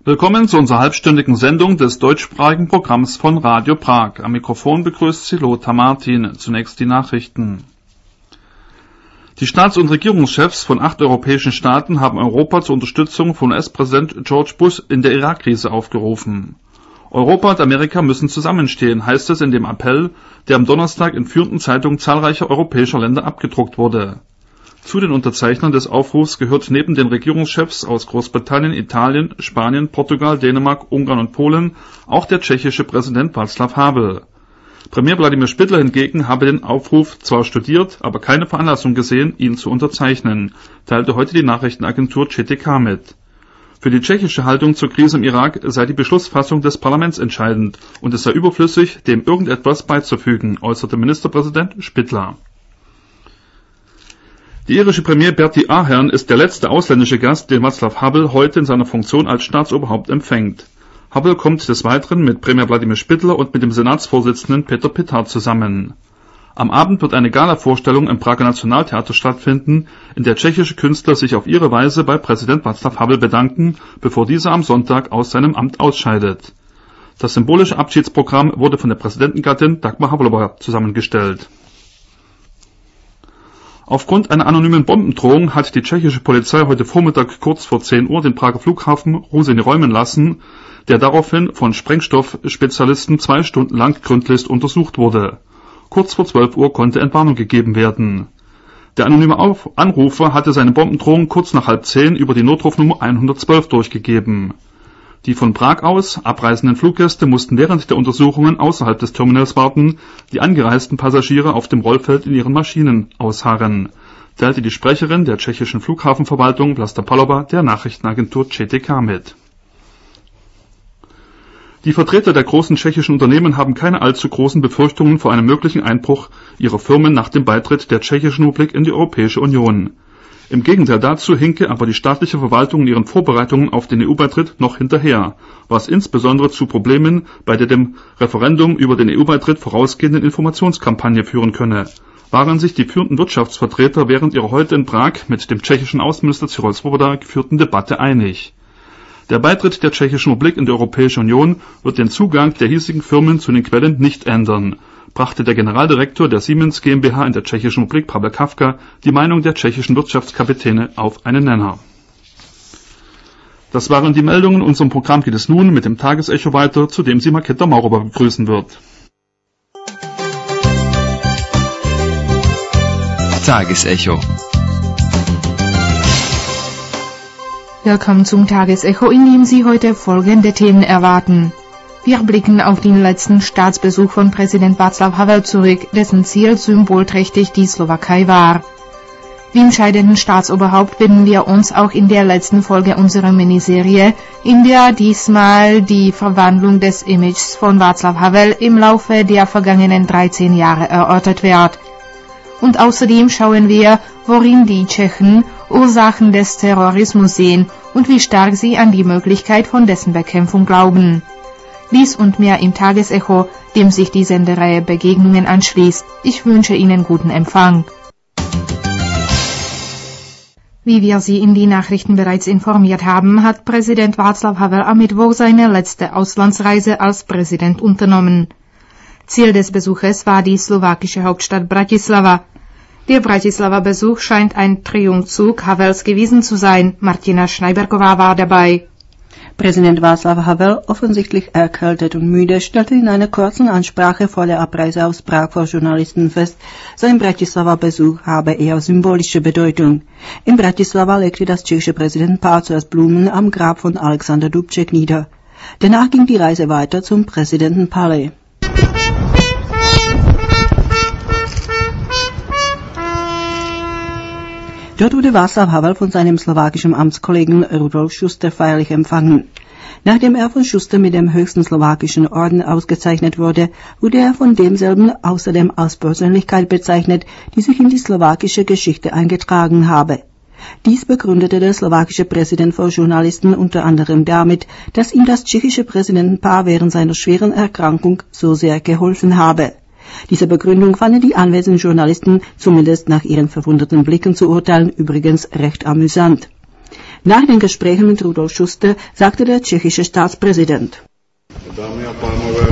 Willkommen zu unserer halbstündigen Sendung des deutschsprachigen Programms von Radio Prag. Am Mikrofon begrüßt Sie Lothar Martin. Zunächst die Nachrichten. Die Staats- und Regierungschefs von 8 europäischen Staaten haben Europa zur Unterstützung von US-Präsident George Bush in der Irakkrise aufgerufen. Europa und Amerika müssen zusammenstehen, heißt es in dem Appell, der am Donnerstag in führenden Zeitungen zahlreicher europäischer Länder abgedruckt wurde. Zu den Unterzeichnern des Aufrufs gehört neben den Regierungschefs aus Großbritannien, Italien, Spanien, Portugal, Dänemark, Ungarn und Polen auch der tschechische Präsident Václav Havel. Premier Wladimir Špidla hingegen habe den Aufruf zwar studiert, aber keine Veranlassung gesehen, ihn zu unterzeichnen, teilte heute die Nachrichtenagentur ČTK mit. Für die tschechische Haltung zur Krise im Irak sei die Beschlussfassung des Parlaments entscheidend und es sei überflüssig, dem irgendetwas beizufügen, äußerte Ministerpräsident Špidla. Die irische Premier Bertie Ahern ist der letzte ausländische Gast, den Václav Havel heute in seiner Funktion als Staatsoberhaupt empfängt. Havel kommt des Weiteren mit Premier Wladimir Špidla und mit dem Senatsvorsitzenden Peter Pitart zusammen. Am Abend wird eine Gala-Vorstellung im Prager Nationaltheater stattfinden, in der tschechische Künstler sich auf ihre Weise bei Präsident Václav Havel bedanken, bevor dieser am Sonntag aus seinem Amt ausscheidet. Das symbolische Abschiedsprogramm wurde von der Präsidentengattin Dagmar Havlova zusammengestellt. Aufgrund einer anonymen Bombendrohung hat die tschechische Polizei heute Vormittag kurz vor 10 Uhr den Prager Flughafen Ruzyně räumen lassen, der daraufhin von Sprengstoffspezialisten 2 Stunden lang gründlichst untersucht wurde. Kurz vor 12 Uhr konnte Entwarnung gegeben werden. Der anonyme Anrufer hatte seine Bombendrohung kurz nach 9:30 über die Notrufnummer 112 durchgegeben. Die von Prag aus abreisenden Fluggäste mussten während der Untersuchungen außerhalb des Terminals warten, die angereisten Passagiere auf dem Rollfeld in ihren Maschinen ausharren, teilte die Sprecherin der tschechischen Flughafenverwaltung Vlasta Palova der Nachrichtenagentur ČTK mit. Die Vertreter der großen tschechischen Unternehmen haben keine allzu großen Befürchtungen vor einem möglichen Einbruch ihrer Firmen nach dem Beitritt der Tschechischen Republik in die Europäische Union. Im Gegenteil dazu hinke aber die staatliche Verwaltung in ihren Vorbereitungen auf den EU-Beitritt noch hinterher, was insbesondere zu Problemen bei der dem Referendum über den EU-Beitritt vorausgehenden Informationskampagne führen könne, waren sich die führenden Wirtschaftsvertreter während ihrer heute in Prag mit dem tschechischen Außenminister Cyril Svoboda geführten Debatte einig. Der Beitritt der Tschechischen Republik in die Europäische Union wird den Zugang der hiesigen Firmen zu den Quellen nicht ändern, brachte der Generaldirektor der Siemens GmbH in der Tschechischen Republik, Pavel Kafka, die Meinung der tschechischen Wirtschaftskapitäne auf einen Nenner. Das waren die Meldungen. In unserem Programm geht es nun mit dem Tagesecho weiter, zu dem Sie Marketa Maurova begrüßen wird. Tagesecho. Willkommen zum Tagesecho, in dem Sie heute folgende Themen erwarten. Wir blicken auf den letzten Staatsbesuch von Präsident Václav Havel zurück, dessen Ziel symbolträchtig die Slowakei war. Wie entscheidenden Staatsoberhaupt widmen wir uns auch in der letzten Folge unserer Miniserie, in der diesmal die Verwandlung des Images von Václav Havel im Laufe der vergangenen 13 Jahre erörtert wird. Und außerdem schauen wir, worin die Tschechen Ursachen des Terrorismus sehen und wie stark sie an die Möglichkeit von dessen Bekämpfung glauben. Dies und mehr im Tagesecho, dem sich die Sendereihe Begegnungen anschließt. Ich wünsche Ihnen guten Empfang. Wie wir Sie in die Nachrichten bereits informiert haben, hat Präsident Václav Havel am Mittwoch seine letzte Auslandsreise als Präsident unternommen. Ziel des Besuches war die slowakische Hauptstadt Bratislava. Der Bratislava-Besuch scheint ein Triumphzug Havels gewesen zu sein. Martina Schneiberková war dabei. Präsident Václav Havel, offensichtlich erkältet und müde, stellte in einer kurzen Ansprache vor der Abreise aus Prag vor Journalisten fest, sein Bratislava-Besuch habe eher symbolische Bedeutung. In Bratislava legte das tschechische Präsidentenpaar zuerst Blumen am Grab von Alexander Dubček nieder. Danach ging die Reise weiter zum Präsidentenpalais. Dort wurde Václav Havel von seinem slowakischen Amtskollegen Rudolf Schuster feierlich empfangen. Nachdem er von Schuster mit dem höchsten slowakischen Orden ausgezeichnet wurde, wurde er von demselben außerdem als Persönlichkeit bezeichnet, die sich in die slowakische Geschichte eingetragen habe. Dies begründete der slowakische Präsident vor Journalisten unter anderem damit, dass ihm das tschechische Präsidentenpaar während seiner schweren Erkrankung so sehr geholfen habe. Diese Begründung fanden die anwesenden Journalisten, zumindest nach ihren verwunderten Blicken zu urteilen, übrigens recht amüsant. Nach den Gesprächen mit Rudolf Schuster sagte der tschechische Staatspräsident: Dámy a pánové,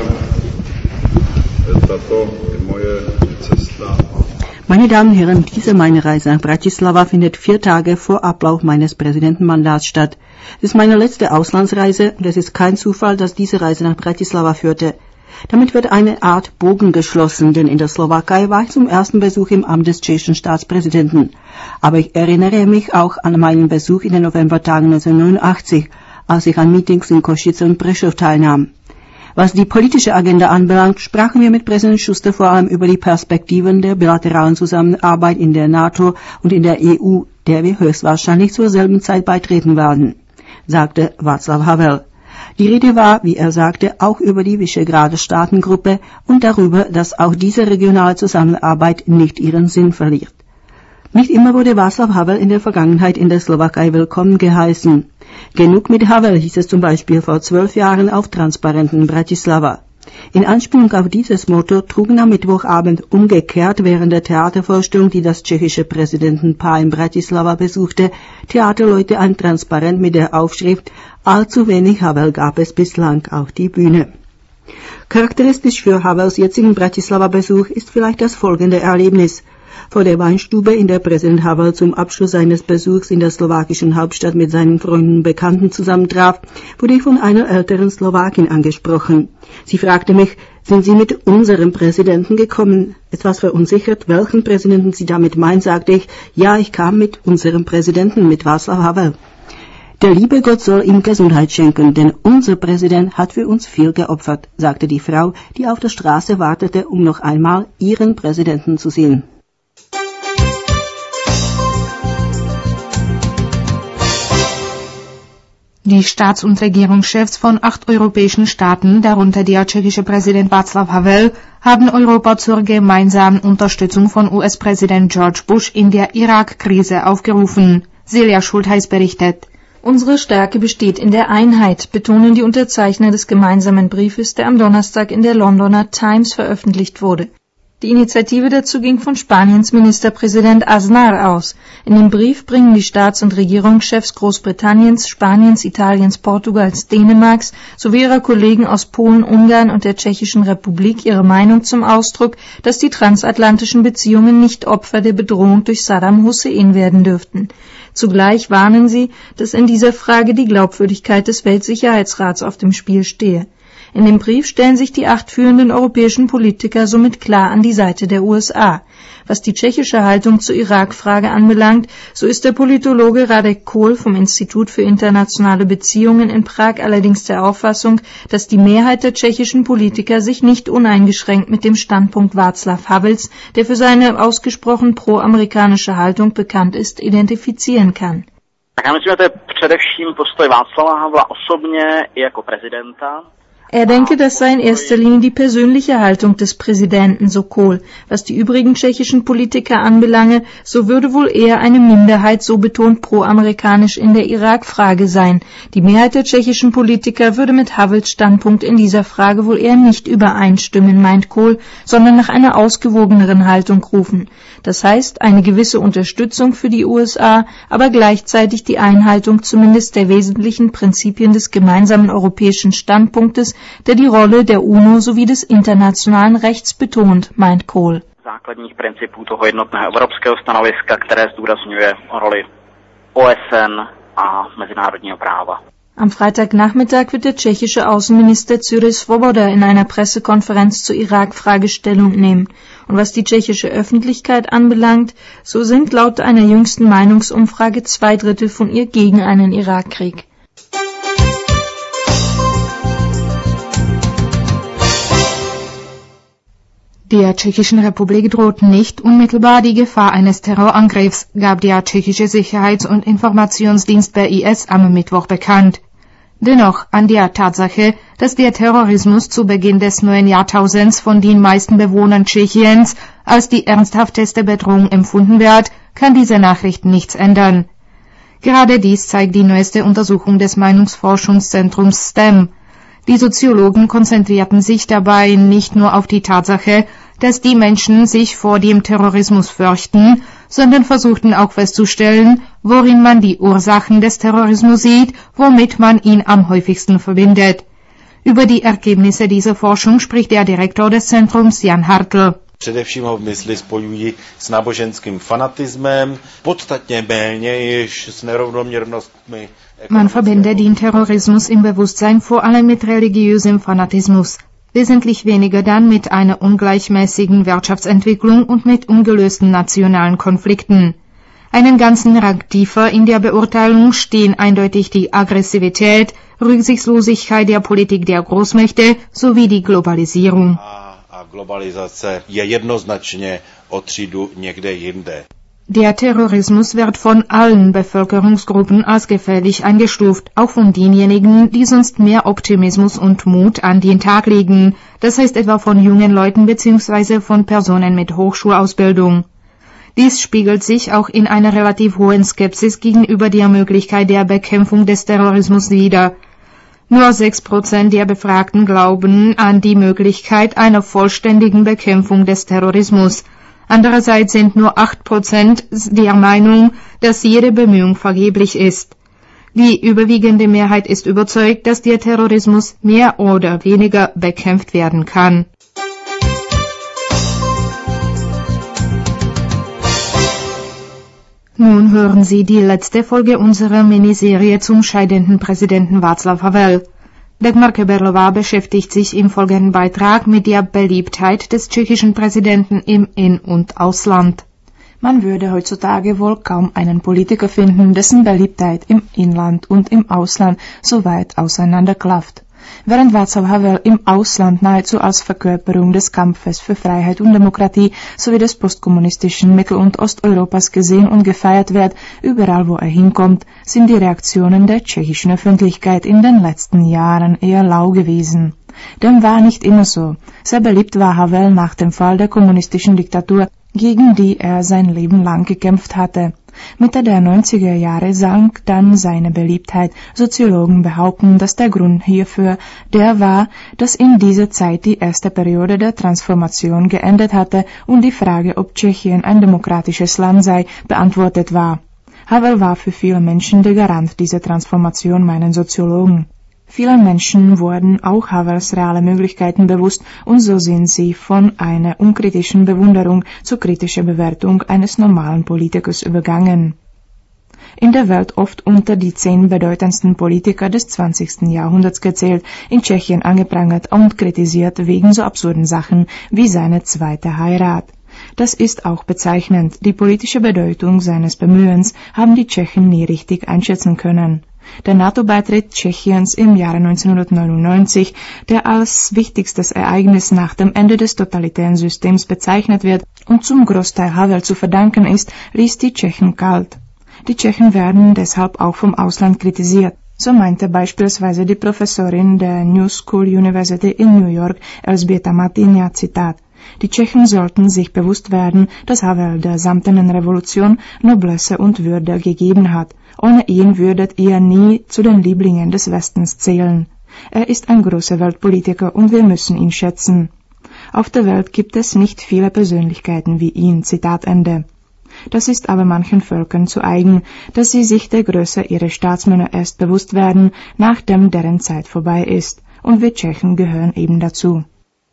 tato moje cesta. Meine Damen und Herren, diese meine Reise nach Bratislava findet 4 Tage vor Ablauf meines Präsidentenmandats statt. Es ist meine letzte Auslandsreise und es ist kein Zufall, dass diese Reise nach Bratislava führte. Damit wird eine Art Bogen geschlossen, denn in der Slowakei war ich zum ersten Besuch im Amt des tschechischen Staatspräsidenten. Aber ich erinnere mich auch an meinen Besuch in den Novembertagen 1989, als ich an Meetings in Košice und Prešov teilnahm. Was die politische Agenda anbelangt, sprachen wir mit Präsident Schuster vor allem über die Perspektiven der bilateralen Zusammenarbeit in der NATO und in der EU, der wir höchstwahrscheinlich zur selben Zeit beitreten werden, sagte Václav Havel. Die Rede war, wie er sagte, auch über die Visegráder Staatengruppe und darüber, dass auch diese regionale Zusammenarbeit nicht ihren Sinn verliert. Nicht immer wurde Václav Havel in der Vergangenheit in der Slowakei willkommen geheißen. Genug mit Havel hieß es zum Beispiel vor 12 Jahren auf Transparenten in Bratislava. In Anspielung auf dieses Motto trugen am Mittwochabend umgekehrt während der Theatervorstellung, die das tschechische Präsidentenpaar in Bratislava besuchte, Theaterleute ein Transparent mit der Aufschrift "Allzu wenig Havel gab es bislang" auf die Bühne. Charakteristisch für Havels jetzigen Bratislava-Besuch ist vielleicht das folgende Erlebnis. Vor der Weinstube, in der Präsident Havel zum Abschluss seines Besuchs in der slowakischen Hauptstadt mit seinen Freunden und Bekannten zusammentraf, wurde ich von einer älteren Slowakin angesprochen. Sie fragte mich: Sind Sie mit unserem Präsidenten gekommen? Etwas verunsichert, welchen Präsidenten sie damit meint, sagte ich: Ja, ich kam mit unserem Präsidenten, mit Václav Havel. Der liebe Gott soll ihm Gesundheit schenken, denn unser Präsident hat für uns viel geopfert, sagte die Frau, die auf der Straße wartete, um noch einmal ihren Präsidenten zu sehen. Die Staats- und Regierungschefs von 8 europäischen Staaten, darunter der tschechische Präsident Václav Havel, haben Europa zur gemeinsamen Unterstützung von US-Präsident George Bush in der Irak-Krise aufgerufen. Silja Schultheiß berichtet. Unsere Stärke besteht in der Einheit, betonen die Unterzeichner des gemeinsamen Briefes, der am Donnerstag in der Londoner Times veröffentlicht wurde. Die Initiative dazu ging von Spaniens Ministerpräsident Aznar aus. In dem Brief bringen die Staats- und Regierungschefs Großbritanniens, Spaniens, Italiens, Portugals, Dänemarks sowie ihrer Kollegen aus Polen, Ungarn und der Tschechischen Republik ihre Meinung zum Ausdruck, dass die transatlantischen Beziehungen nicht Opfer der Bedrohung durch Saddam Hussein werden dürften. Zugleich warnen sie, dass in dieser Frage die Glaubwürdigkeit des Weltsicherheitsrats auf dem Spiel stehe. In dem Brief stellen sich die 8 führenden europäischen Politiker somit klar an die Seite der USA. Was die tschechische Haltung zur Irak-Frage anbelangt, so ist der Politologe Radek Kohl vom Institut für internationale Beziehungen in Prag allerdings der Auffassung, dass die Mehrheit der tschechischen Politiker sich nicht uneingeschränkt mit dem Standpunkt Václav Havels, der für seine ausgesprochen pro-amerikanische Haltung bekannt ist, identifizieren kann. Já myslím, že to je především postoj Václava Havla osobně i jako prezidenta. Er denke, das sei in erster Linie die persönliche Haltung des Präsidenten, so Kohl. Was die übrigen tschechischen Politiker anbelange, so würde wohl eher eine Minderheit so betont pro-amerikanisch in der Irak-Frage sein. Die Mehrheit der tschechischen Politiker würde mit Havels Standpunkt in dieser Frage wohl eher nicht übereinstimmen, meint Kohl, sondern nach einer ausgewogeneren Haltung rufen. Das heißt, eine gewisse Unterstützung für die USA, aber gleichzeitig die Einhaltung zumindest der wesentlichen Prinzipien des gemeinsamen europäischen Standpunktes, der die Rolle der UNO sowie des internationalen Rechts betont, meint Kohl. Základních principů toho jednotného evropského stanoviska, které zdůrazňuje roli OSN a mezinárodního práva. Am Freitagnachmittag wird der tschechische Außenminister Cyril Svoboda in einer Pressekonferenz zur Irak-Frage Stellung nehmen. Und was die tschechische Öffentlichkeit anbelangt, so sind laut einer jüngsten Meinungsumfrage 2/3 von ihr gegen einen Irakkrieg. Der Tschechischen Republik droht nicht unmittelbar die Gefahr eines Terrorangriffs, gab der tschechische Sicherheits- und Informationsdienst BIS am Mittwoch bekannt. Dennoch an der Tatsache, dass der Terrorismus zu Beginn des neuen Jahrtausends von den meisten Bewohnern Tschechiens als die ernsthafteste Bedrohung empfunden wird, kann diese Nachricht nichts ändern. Gerade dies zeigt die neueste Untersuchung des Meinungsforschungszentrums STEM. Die Soziologen konzentrierten sich dabei nicht nur auf die Tatsache, dass die Menschen sich vor dem Terrorismus fürchten, sondern versuchten auch festzustellen, worin man die Ursachen des Terrorismus sieht, womit man ihn am häufigsten verbindet. Über die Ergebnisse dieser Forschung spricht der Direktor des Zentrums Jan Hartl. Především ho v mysli spojují s náboženským fanatismem, podstatně méně již s nerovnoměrnostmi. Man verbindet den Terrorismus im Bewusstsein vor allem mit religiösem Fanatismus, wesentlich weniger dann mit einer ungleichmäßigen Wirtschaftsentwicklung und mit ungelösten nationalen Konflikten. Einen ganzen Rang tiefer in der Beurteilung stehen eindeutig die Aggressivität, Rücksichtslosigkeit der Politik der Großmächte sowie die Globalisierung. A globalizace je jednoznačně o třídu někde jinde. Der Terrorismus wird von allen Bevölkerungsgruppen als gefährlich eingestuft, auch von denjenigen, die sonst mehr Optimismus und Mut an den Tag legen, das heißt etwa von jungen Leuten bzw. von Personen mit Hochschulausbildung. Dies spiegelt sich auch in einer relativ hohen Skepsis gegenüber der Möglichkeit der Bekämpfung des Terrorismus wider. Nur 6% der Befragten glauben an die Möglichkeit einer vollständigen Bekämpfung des Terrorismus. Andererseits sind nur 8% der Meinung, dass jede Bemühung vergeblich ist. Die überwiegende Mehrheit ist überzeugt, dass der Terrorismus mehr oder weniger bekämpft werden kann. Nun hören Sie die letzte Folge unserer Miniserie zum scheidenden Präsidenten Václav Havel. Dagmar Keberlová beschäftigt sich im folgenden Beitrag mit der Beliebtheit des tschechischen Präsidenten im In- und Ausland. Man würde heutzutage wohl kaum einen Politiker finden, dessen Beliebtheit im Inland und im Ausland so weit auseinanderklafft. Während Václav Havel im Ausland nahezu als Verkörperung des Kampfes für Freiheit und Demokratie sowie des postkommunistischen Mittel- und Osteuropas gesehen und gefeiert wird, überall wo er hinkommt, sind die Reaktionen der tschechischen Öffentlichkeit in den letzten Jahren eher lau gewesen. Dem war nicht immer so. Sehr beliebt war Havel nach dem Fall der kommunistischen Diktatur, gegen die er sein Leben lang gekämpft hatte. Mitte der 90er Jahre sank dann seine Beliebtheit. Soziologen behaupten, dass der Grund hierfür der war, dass in dieser Zeit die erste Periode der Transformation geendet hatte und die Frage, ob Tschechien ein demokratisches Land sei, beantwortet war. Havel war für viele Menschen der Garant dieser Transformation, meinen Soziologen. Vielen Menschen wurden auch Havels reale Möglichkeiten bewusst und so sind sie von einer unkritischen Bewunderung zur kritischen Bewertung eines normalen Politikers übergangen. In der Welt oft unter die 10 bedeutendsten Politiker des 20. Jahrhunderts gezählt, in Tschechien angeprangert und kritisiert wegen so absurden Sachen wie seine zweite Heirat. Das ist auch bezeichnend. Die politische Bedeutung seines Bemühens haben die Tschechen nie richtig einschätzen können. Der NATO-Beitritt Tschechiens im Jahre 1999, der als wichtigstes Ereignis nach dem Ende des totalitären Systems bezeichnet wird und zum Großteil Havel zu verdanken ist, ließ die Tschechen kalt. Die Tschechen werden deshalb auch vom Ausland kritisiert. So meinte beispielsweise die Professorin der New School University in New York, Elżbieta Martynia, Zitat: Die Tschechen sollten sich bewusst werden, dass Havel der samtenen Revolution Noblesse und Würde gegeben hat. Ohne ihn würdet ihr nie zu den Lieblingen des Westens zählen. Er ist ein großer Weltpolitiker und wir müssen ihn schätzen. Auf der Welt gibt es nicht viele Persönlichkeiten wie ihn. Zitat Ende. Das ist aber manchen Völkern zu eigen, dass sie sich der Größe ihrer Staatsmänner erst bewusst werden, nachdem deren Zeit vorbei ist. Und wir Tschechen gehören eben dazu.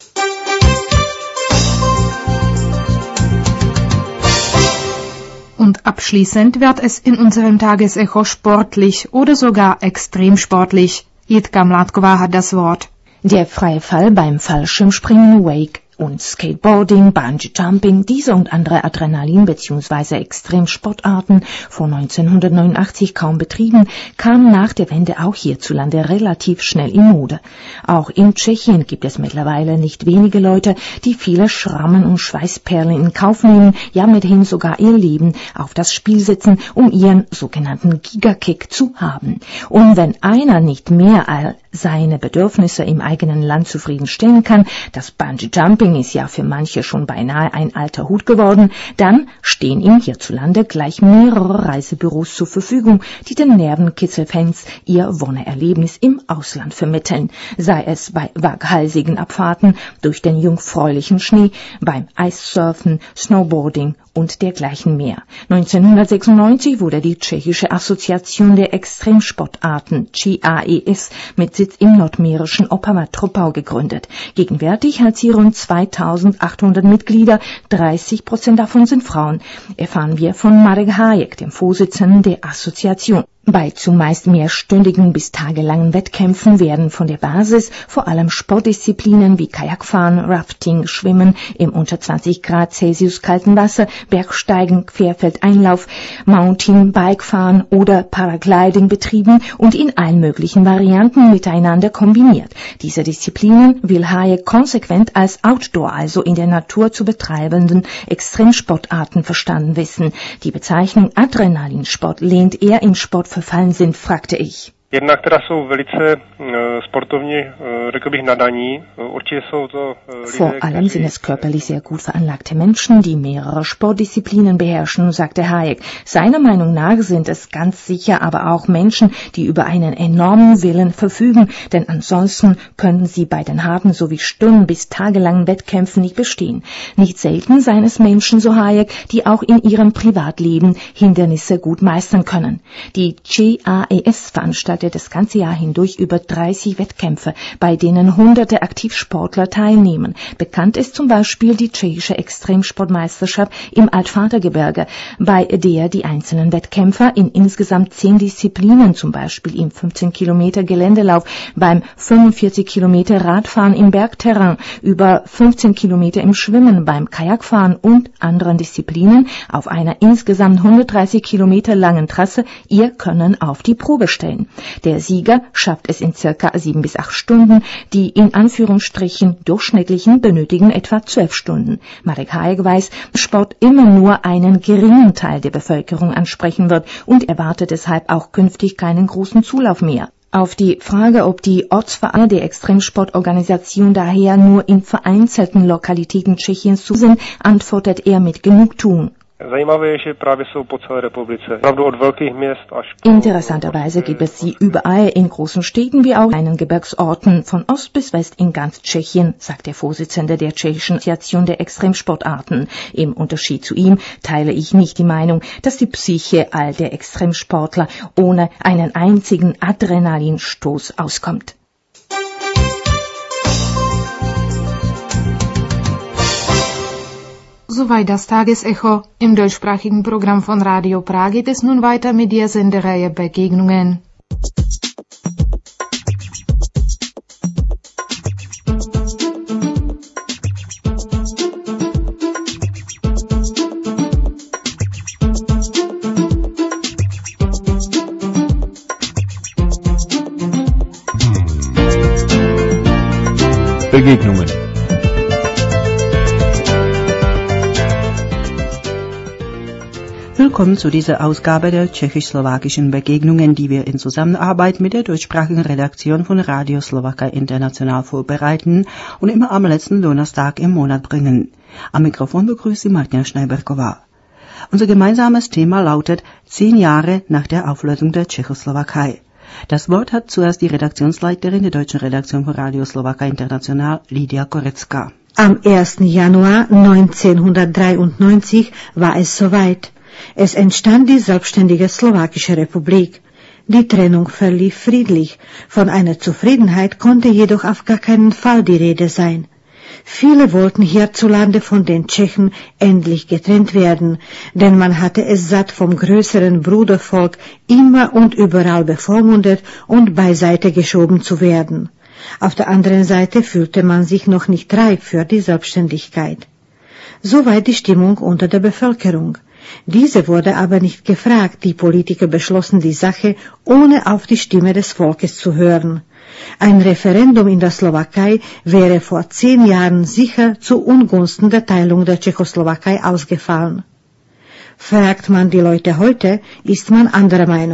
Und abschließend wird es in unserem Tagesecho sportlich oder sogar extrem sportlich. Jitka Mládková hat das Wort. Der freie Fall beim Fallschirmspringen, Wake und Skateboarding, Bungee-Jumping, diese und andere Adrenalin- bzw. Extremsportarten, vor 1989 kaum betrieben, kamen nach der Wende auch hierzulande relativ schnell in Mode. Auch in Tschechien gibt es mittlerweile nicht wenige Leute, die viele Schrammen und Schweißperlen in Kauf nehmen, ja mithin sogar ihr Leben auf das Spiel setzen, um ihren sogenannten Gigakick zu haben. Und wenn einer nicht mehr seine Bedürfnisse im eigenen Land zufriedenstellen kann, das Bungee-Jumping ist ja für manche schon beinahe ein alter Hut geworden, dann stehen ihm hierzulande gleich mehrere Reisebüros zur Verfügung, die den Nervenkitzelfans ihr Wonneerlebnis im Ausland vermitteln, sei es bei waghalsigen Abfahrten durch den jungfräulichen Schnee, beim Eissurfen, Snowboarding und dergleichen mehr. 1996 wurde die Tschechische Assoziation der Extremsportarten CAES mit Sitz im nordmährischen Opava-Troppau gegründet. Gegenwärtig hat sie rund 2800 Mitglieder, 30% davon sind Frauen, erfahren wir von Marek Hájek, dem Vorsitzenden der Assoziation. Bei zumeist mehrstündigen bis tagelangen Wettkämpfen werden von der Basis vor allem Sportdisziplinen wie Kajakfahren, Rafting, Schwimmen im unter 20 Grad Celsius kalten Wasser, Bergsteigen, Querfeldeinlauf, Mountainbikefahren oder Paragliding betrieben und in allen möglichen Varianten miteinander kombiniert. Diese Disziplinen will Hájek konsequent als Outdoor, also in der Natur zu betreibenden Extremsportarten verstanden wissen. Die Bezeichnung Adrenalinsport lehnt er im Sport verfallen sind, fragte ich. Jednak teda jsou velice sportovně, řekl bych, nadaní. Určitě jsou to Vor allem sind es körperlich sehr gut veranlagte Menschen, die mehrere Sportdisziplinen beherrschen, sagte Hájek. Seiner Meinung nach sind es ganz sicher aber auch Menschen, die über einen enormen Willen verfügen, denn ansonsten können sie bei den harten sowie stunden- bis tagelangen Wettkämpfen nicht bestehen. Nicht selten seien es Menschen, so Hájek, die auch in ihrem Privatleben Hindernisse gut meistern können. Die CAES veranstaltet das ganze Jahr hindurch über 30 Wettkämpfe, bei denen hunderte Aktivsportler teilnehmen. Bekannt ist zum Beispiel die tschechische Extremsportmeisterschaft im Altvatergebirge, bei der die einzelnen Wettkämpfer in insgesamt 10 Disziplinen, zum Beispiel im 15 Kilometer Geländelauf, beim 45 Kilometer Radfahren im Bergterrain, über 15 Kilometer im Schwimmen, beim Kajakfahren und anderen Disziplinen auf einer insgesamt 130 Kilometer langen Trasse ihr Können auf die Probe stellen. Der Sieger schafft es in circa 7 bis 8 Stunden, die in Anführungsstrichen durchschnittlichen benötigen etwa 12 Stunden. Marek Hájek weiß, dass Sport immer nur einen geringen Teil der Bevölkerung ansprechen wird und erwartet deshalb auch künftig keinen großen Zulauf mehr. Auf die Frage, ob die Ortsvereine der Extremsportorganisation daher nur in vereinzelten Lokalitäten Tschechiens zu sind, antwortet er mit Genugtuung. Interessanterweise gibt es sie überall in großen Städten wie auch in kleinen Gebirgsorten von Ost bis West in ganz Tschechien, sagt der Vorsitzende der Tschechischen Assoziation der Extremsportarten. Im Unterschied zu ihm teile ich nicht die Meinung, dass die Psyche all der Extremsportler ohne einen einzigen Adrenalinstoß auskommt. Soweit das Tagesecho. Im deutschsprachigen Programm von Radio Prag geht es nun weiter mit der Sendereihe Begegnungen. Begegnungen. Willkommen zu dieser Ausgabe der tschechisch-slowakischen Begegnungen, die wir in Zusammenarbeit mit der deutschsprachigen Redaktion von Radio Slowakei International vorbereiten und immer am letzten Donnerstag im Monat bringen. Am Mikrofon begrüßt sie Martina Schneiberková. Unser gemeinsames Thema lautet 10 Jahre nach der Auflösung der Tschechoslowakei. Das Wort hat zuerst die Redaktionsleiterin der deutschen Redaktion von Radio Slowakei International, Lidia Korecka. Am 1. Januar 1993 war es soweit. Es entstand die selbstständige Slowakische Republik. Die Trennung verlief friedlich. Von einer Zufriedenheit konnte jedoch auf gar keinen Fall die Rede sein. Viele wollten hierzulande von den Tschechen endlich getrennt werden, denn man hatte es satt, vom größeren Brudervolk immer und überall bevormundet und beiseite geschoben zu werden. Auf der anderen Seite fühlte man sich noch nicht reif für die Selbstständigkeit. Soweit die Stimmung unter der Bevölkerung. Diese wurde aber nicht gefragt, die Politiker beschlossen die Sache, ohne auf die Stimme des Volkes zu hören. Ein Referendum in der Slowakei wäre vor 10 Jahren sicher zu Ungunsten der Teilung der Tschechoslowakei ausgefallen. Fragt man die Leute heute, ist man anderer Meinung.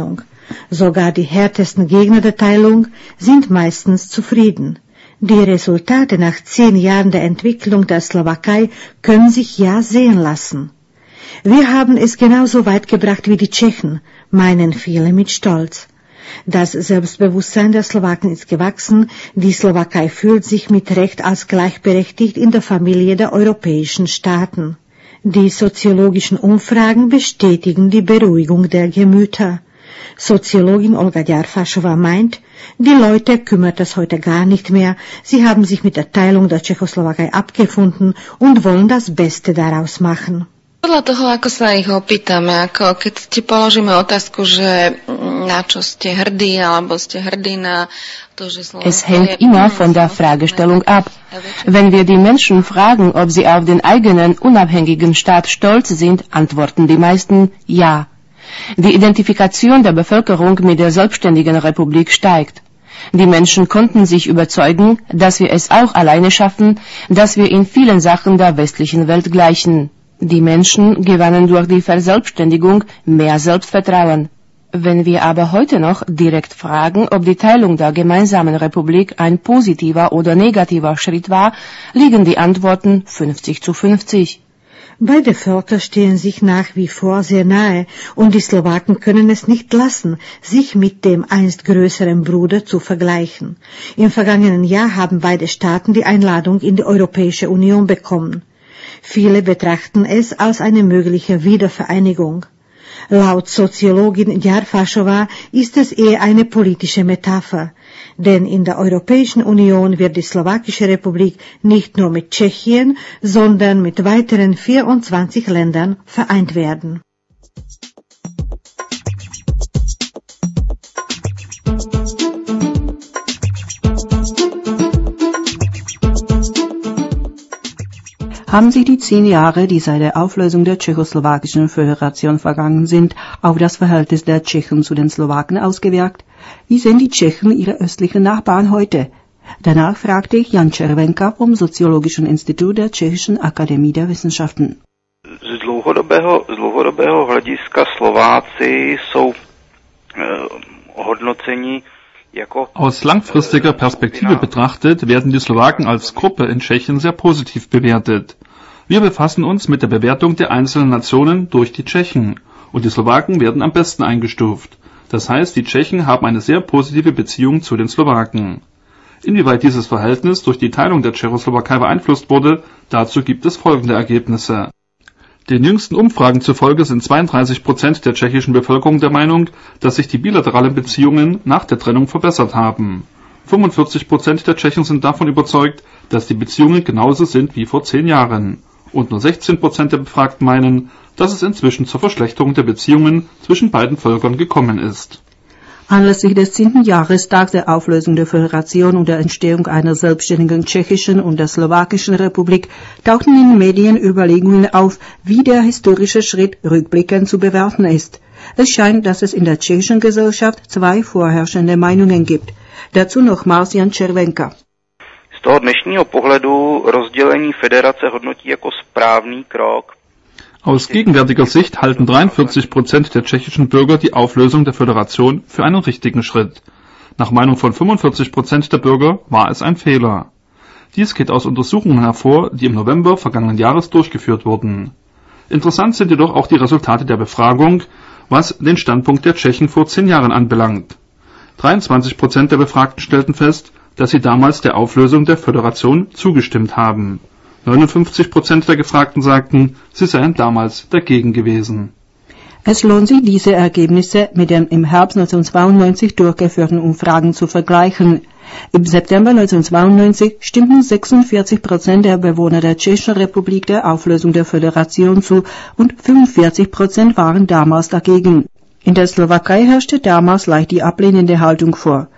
Sogar die härtesten Gegner der Teilung sind meistens zufrieden. Die Resultate nach 10 Jahren der Entwicklung der Slowakei können sich ja sehen lassen. Wir haben es genauso weit gebracht wie die Tschechen, meinen viele mit Stolz. Das Selbstbewusstsein der Slowaken ist gewachsen, die Slowakei fühlt sich mit Recht als gleichberechtigt in der Familie der europäischen Staaten. Die soziologischen Umfragen bestätigen die Beruhigung der Gemüter. Soziologin Olga Djarfaschova meint, die Leute kümmert es heute gar nicht mehr, sie haben sich mit der Teilung der Tschechoslowakei abgefunden und wollen das Beste daraus machen. Podľa toho, ako sa ich opýtame, ako keď ti položíme otázku, že na čo ste hrdí, alebo ste hrdí na to, že Slovensko... Es hängt immer von der Fragestellung ab. Wenn wir die Menschen fragen, ob sie auf den eigenen unabhängigen Staat stolz sind, antworten die meisten ja. Die Identifikation der Bevölkerung mit der selbstständigen Republik steigt. Die Menschen konnten sich überzeugen, dass wir es auch alleine schaffen, dass wir in vielen Sachen der westlichen Welt gleichen. Die Menschen gewannen durch die Verselbstständigung mehr Selbstvertrauen. Wenn wir aber heute noch direkt fragen, ob die Teilung der gemeinsamen Republik ein positiver oder negativer Schritt war, liegen die Antworten 50:50. Beide Völker stehen sich nach wie vor sehr nahe und die Slowaken können es nicht lassen, sich mit dem einst größeren Bruder zu vergleichen. Im vergangenen Jahr haben beide Staaten die Einladung in die Europäische Union bekommen. Viele betrachten es als eine mögliche Wiedervereinigung. Laut Soziologin Djarfaschova ist es eher eine politische Metapher, denn in der Europäischen Union wird die Slowakische Republik nicht nur mit Tschechien, sondern mit weiteren 24 Ländern vereint werden. Haben sich die 10 Jahre, die seit der Auflösung der Tschechoslowakischen Föderation vergangen sind, auf das Verhältnis der Tschechen zu den Slowaken ausgewirkt? Wie sehen die Tschechen ihre östlichen Nachbarn heute? Danach fragte ich Jan Červenka vom Soziologischen Institut der Tschechischen Akademie der Wissenschaften. Z dlouhodobého hlediska Slováci jsou hodnoceni. Aus langfristiger Perspektive betrachtet werden die Slowaken als Gruppe in Tschechien sehr positiv bewertet. Wir befassen uns mit der Bewertung der einzelnen Nationen durch die Tschechen und die Slowaken werden am besten eingestuft. Das heißt, die Tschechen haben eine sehr positive Beziehung zu den Slowaken. Inwieweit dieses Verhältnis durch die Teilung der Tschechoslowakei beeinflusst wurde, dazu gibt es folgende Ergebnisse. Den jüngsten Umfragen zufolge sind 32% der tschechischen Bevölkerung der Meinung, dass sich die bilateralen Beziehungen nach der Trennung verbessert haben. 45% der Tschechen sind davon überzeugt, dass die Beziehungen genauso sind wie vor 10 Jahren. Und nur 16% der Befragten meinen, dass es inzwischen zur Verschlechterung der Beziehungen zwischen beiden Völkern gekommen ist. Anlässlich des 10. Jahrestags der Auflösung der Föderation und der Entstehung einer selbstständigen tschechischen und der slowakischen Republik tauchten in den Medien Überlegungen auf, wie der historische Schritt rückblickend zu bewerten ist. Es scheint, dass es in der tschechischen Gesellschaft 2 vorherrschende Meinungen gibt. Dazu nochmals Jan Červenka. Z toho dnešního pohledu rozdělení federace hodnotí jako správný krok. Aus gegenwärtiger Sicht halten 43% der tschechischen Bürger die Auflösung der Föderation für einen richtigen Schritt. Nach Meinung von 45% der Bürger war es ein Fehler. Dies geht aus Untersuchungen hervor, die im November vergangenen Jahres durchgeführt wurden. Interessant sind jedoch auch die Resultate der Befragung, was den Standpunkt der Tschechen vor 10 Jahren anbelangt. 23% der Befragten stellten fest, dass sie damals der Auflösung der Föderation zugestimmt haben. 59% der Gefragten sagten, sie seien damals dagegen gewesen. Es lohnt sich, diese Ergebnisse mit den im Herbst 1992 durchgeführten Umfragen zu vergleichen. Im September 1992 stimmten 46% der Bewohner der Tschechischen Republik der Auflösung der Föderation zu und 45% waren damals dagegen. In der Slowakei herrschte damals leicht die ablehnende Haltung vor.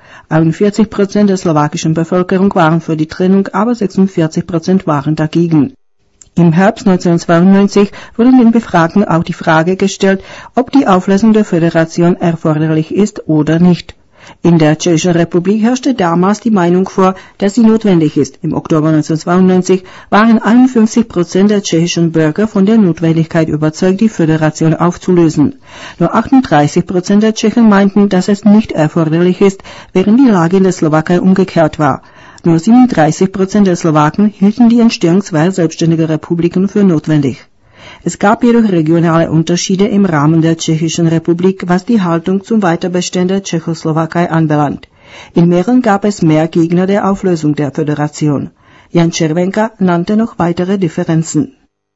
41% der slowakischen Bevölkerung waren für die Trennung, aber 46% waren dagegen. Im Herbst 1992 wurde den Befragten auch die Frage gestellt, ob die Auflösung der Föderation erforderlich ist oder nicht. In der Tschechischen Republik herrschte damals die Meinung vor, dass sie notwendig ist. Im Oktober 1992 waren 51% der tschechischen Bürger von der Notwendigkeit überzeugt, die Föderation aufzulösen. Nur 38% der Tschechen meinten, dass es nicht erforderlich ist, während die Lage in der Slowakei umgekehrt war. Nur 37% der Slowaken hielten die Entstehung zweier selbstständiger Republiken für notwendig. Es gab jedoch regionale Unterschiede im Rahmen der Tschechischen Republik, was die Haltung zum Weiterbestand der Tschechoslowakei anbelangt. In Mähren gab es mehr Gegner der Auflösung der Föderation. Jan Červenka nannte noch weitere Differenzen.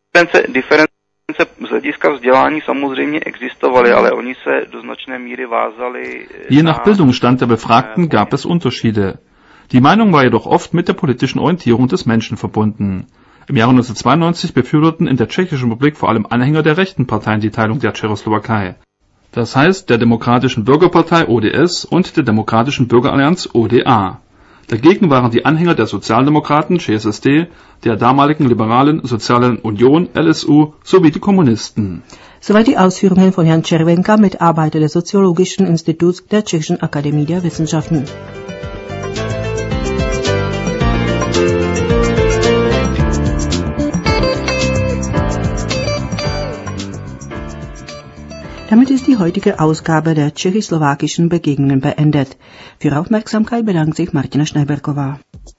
Z hlediska vzdělání samozřejmě existovaly, ale oni se do značné míry vázali. Je nach Bildungsstand der Befragten gab es Unterschiede. Die Meinung war jedoch oft mit der politischen Orientierung des Menschen verbunden. Im Jahre 1992 befürworteten in der Tschechischen Republik vor allem Anhänger der rechten Parteien die Teilung der Tschechoslowakei. Das heißt der Demokratischen Bürgerpartei ODS und der Demokratischen Bürgerallianz ODA. Dagegen waren die Anhänger der Sozialdemokraten ČSSD, der damaligen Liberalen Sozialen Union LSU sowie die Kommunisten. Soweit die Ausführungen von Jan Červenka, Mitarbeiter des Soziologischen Instituts der Tschechischen Akademie der Wissenschaften. Damit ist die heutige Ausgabe der tschechoslowakischen Begegnungen beendet. Für Aufmerksamkeit bedankt sich Martina Schneiberková.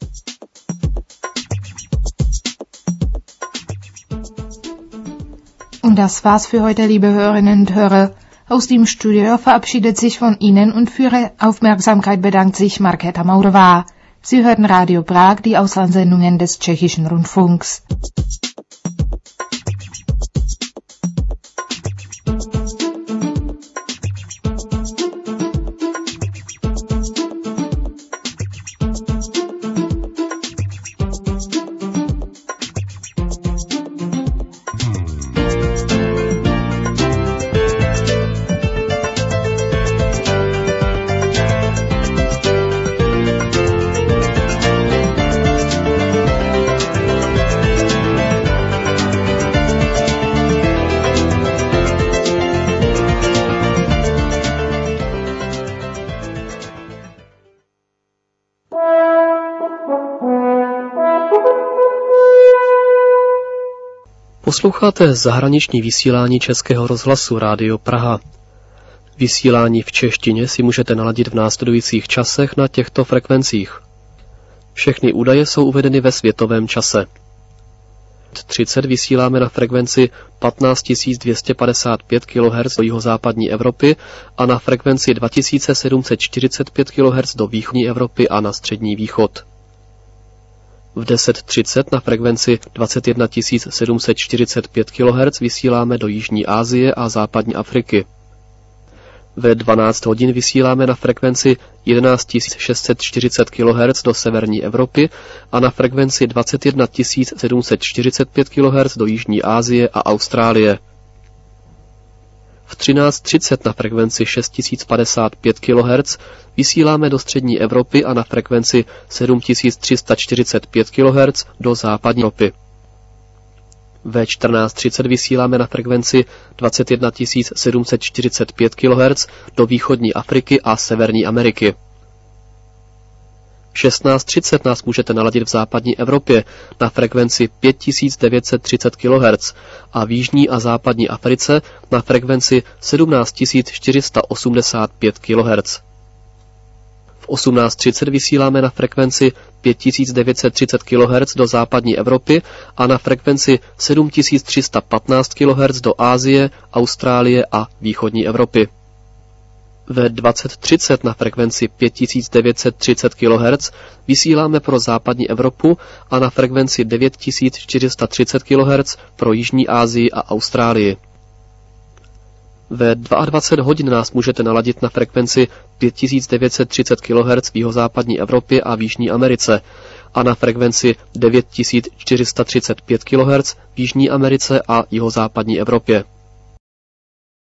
Und das war's für heute, liebe Hörerinnen und Hörer. Aus dem Studio verabschiedet sich von Ihnen und für Ihre Aufmerksamkeit bedankt sich Markéta Maurová. Sie hörten Radio Prag, die Auslandssendungen des Tschechischen Rundfunks. Posloucháte zahraniční vysílání Českého rozhlasu Rádio Praha. Vysílání v češtině si můžete naladit v následujících časech na těchto frekvencích. Všechny údaje jsou uvedeny ve světovém čase. 30 vysíláme na frekvenci 15255 kHz do jihozápadní Evropy a na frekvenci 2745 kHz do východní Evropy a na střední východ. V 10:30 na frekvenci 21 745 kHz vysíláme do Jižní Asie a západní Afriky. Ve 12 hodin vysíláme na frekvenci 11 640 kHz do severní Evropy a na frekvenci 21 745 kHz do Jižní Asie a Austrálie. V 13:30 na frekvenci 6055 kHz vysíláme do střední Evropy a na frekvenci 7345 kHz do západní Evropy. Ve 14:30 vysíláme na frekvenci 21 745 kHz do východní Afriky a Severní Ameriky. V 16:30 nás můžete naladit v západní Evropě na frekvenci 5930 kHz a v jižní a západní Africe na frekvenci 17 485 kHz. V 18:30 vysíláme na frekvenci 5930 kHz do západní Evropy a na frekvenci 7315 kHz do Asie, Austrálie a východní Evropy. Ve 20:30 na frekvenci 5930 kHz vysíláme pro západní Evropu a na frekvenci 9430 kHz pro Jižní Asii a Austrálii. Ve 22 hodin nás můžete naladit na frekvenci 5930 kHz v jihozápadní Evropě a v Jižní Americe a na frekvenci 9435 kHz v Jižní Americe a jihozápadní Evropě.